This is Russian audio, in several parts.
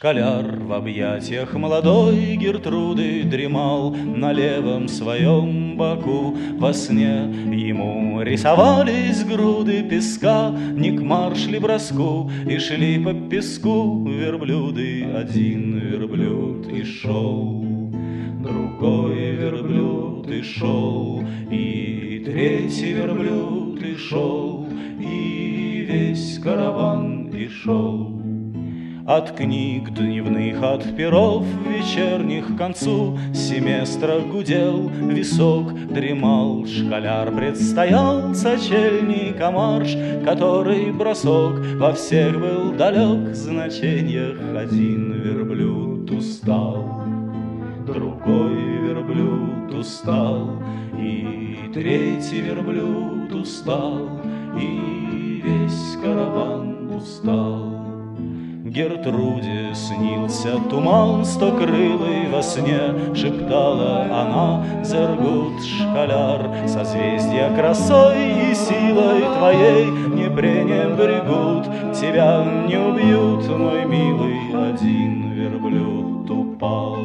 Школяр в объятиях молодой Гертруды дремал на левом своем боку. Во сне ему рисовались груды песка, не к марш ли броску, и шли по песку верблюды. Один верблюд и шел, другой верблюд и шел, и третий верблюд и шел, и весь караван и шел. От книг дневных, от перов вечерних к концу семестра гудел висок, дремал школяр, предстоял сочельник, а марш, который бросок во всех был далек в значениях. Один верблюд устал, другой верблюд устал, и третий верблюд устал, и весь караван устал. Гертруде снился туман стокрылый во сне, шептала она: Зергут, школяр, созвездия красой и силой твоей не пренебрегут, тебя не убьют, мой милый. Один верблюд упал,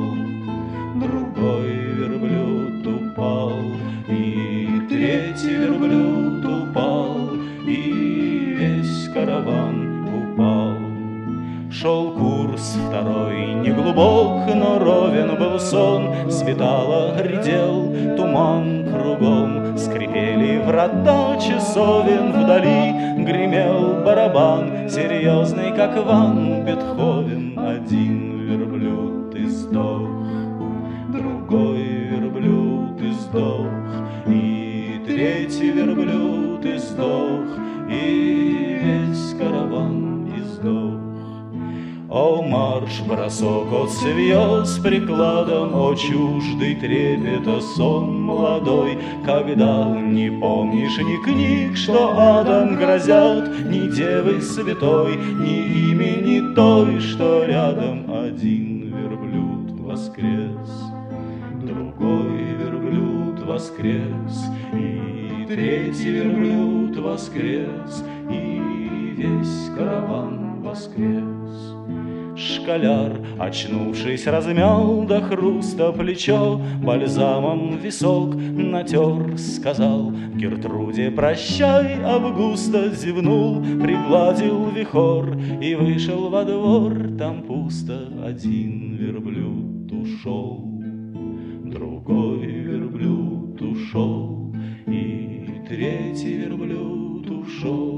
другой верблюд упал, и третий верблюд упал, и весь караван упал. Шел курс второй, не глубок, но ровен был сон, светало, редел туман кругом, скрипели врата часовен вдали, гремел барабан, серьезный, как Ван Бетховен. Один верблюд и сдох, другой верблюд и сдох, и третий верблюд и сдох, и весь караван и сдох. О, марш, бросок от звезд прикладом, о, чуждый трепета сон молодой, когда не помнишь ни книг, что адом грозят, ни девы святой, ни имени той, что рядом. Один верблюд воскрес, другой верблюд воскрес, и третий верблюд воскрес, и весь караван воскрес. Школяр, очнувшись, размял до хруста плечо, бальзамом висок натер, сказал Гертруде прощай, Августа зевнул, пригладил вихор и вышел во двор. Там пусто, один верблюд ушел, другой верблюд ушел, и третий верблюд ушел.